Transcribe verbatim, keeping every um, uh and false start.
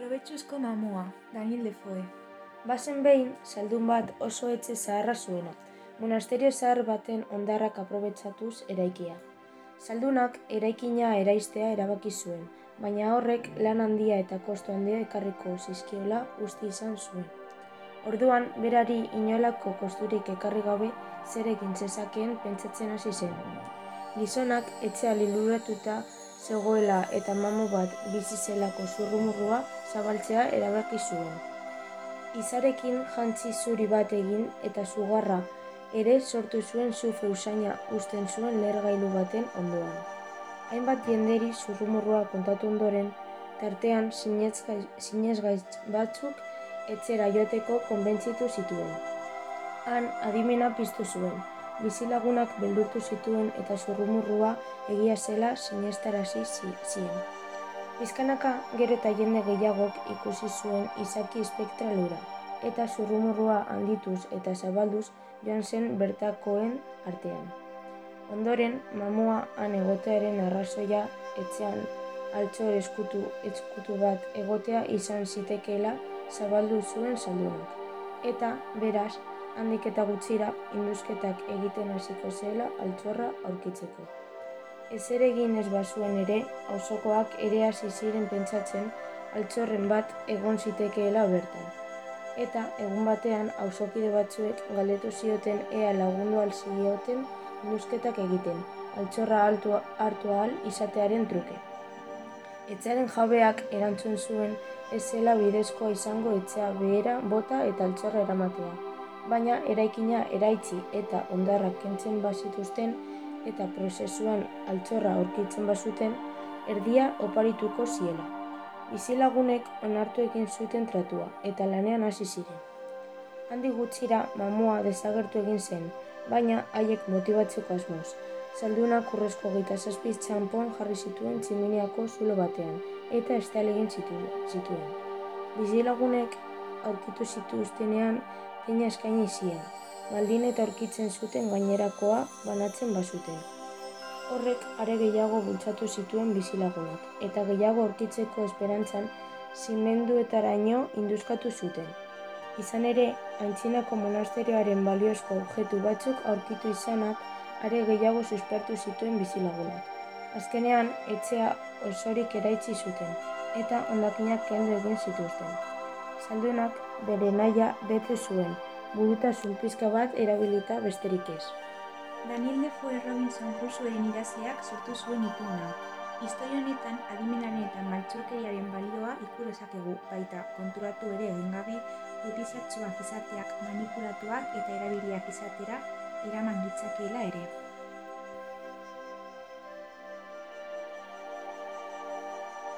Probetxuzko mamua, Daniel Defoe. Bazen behin, zaldun bat oso etxe zaharra zuena, monasterio zahar baten hondarrak aprobetxatuz eraikia. Zaldunak eraikina eraistea erabaki zuen, baina horrek lan handia eta kostu handia ekarriko zizkiola uste izan zuen. Orduan, berari inolako kosturik ekarri gabe zer egin zezakeen pentsatzen hasi zen. Gizonak etxea liluratuta zegoela eta mamu bat bizi zelako zurrumurrua zabaltzea erabaki zuen. Izarekin jantzi zuri bat egin eta sugarra ere sortu zuen sufe usaina uzten zuen lehergailu baten ondoan. Hainbat jenderi zurrumurrua kontatu ondoren, tartean sinesgaitz batzuk etxera joateko konbentzitu zituen. Han adimena piztu zuen, bizilagunak beldurtu zituen eta zurrumurrua egia zela sinestarazi zien. Pizkanaka gero eta jende gehiagok ikusi zuen izaki espektrala hura, eta zurrumurrua handituz eta zabalduz joan zen bertakoen artean. Ondoren, mamua han egotearen arrazoia etxean altxor eskutu, eskutu bat egotea izan zitekeela zabaldu zuen zaldunak. Eta, beraz, handik eta gutxira induzketak egiten hasiko zela altxorra aurkitzeko. Ezer egin ez bazuen ere, auzokoak ere hasi ziren pentsatzen altxorren bat egon zitekeela bertan. Eta, egun batean, auzokide batzuek galdetu zioten ea lagundu ahal zioten induzketak egiten, altxorra hartu ahal izatearen truke. Etxearen jabeak erantzun zuen ez zela bidezkoa izango etxea behera bota eta altxorra eramatea, baina eraikina eraitsi eta hondarrak kentzen bazituzten eta prozesuan altxorra aurkitzen bazuten, erdia oparituko ziela. Bizilagunek onartu egin zuten tratua eta lanean hasi ziren. Handik gutxira mamua desagertu egin zen, baina haiek motibatzeko asmoz. Zaldunak urrezko hogeita zazpi txanpon jarri zituen tximiniako zulo batean eta estal egin zituen. Bizilagunek aurkitu zituztenean teina eskaini zien, baldin eta aurkitzen zuten gainerakoa banatzen bazuten. Horrek are gehiago bultzatu zituen bizilagunak, eta gehiago aurkitzeko esperantzan zimenduetaraino induzkatu zuten. Izan ere, aintzinako monasterioaren baliozko objektu batzuk aurkitu izanak are gehiago suspertu zituen bizilagunak. Azkenean, etxea osorik eraitsi zuten, eta hondakinak kendu egin zituzten. Zaldunak bere nahia bete zuen, burutasun pixka bat erabilita besterik ez. Daniel Defoe Robinson Crusoeren idazleak sortu zuen ituna. Historia honetan adimenaren eta maltzurkeriaren balioa ikus dezakegu, baita konturatu ere egin gabe utizatsuak izateak manipulatuak eta erabiliak izatera eraman ditzakeela ere.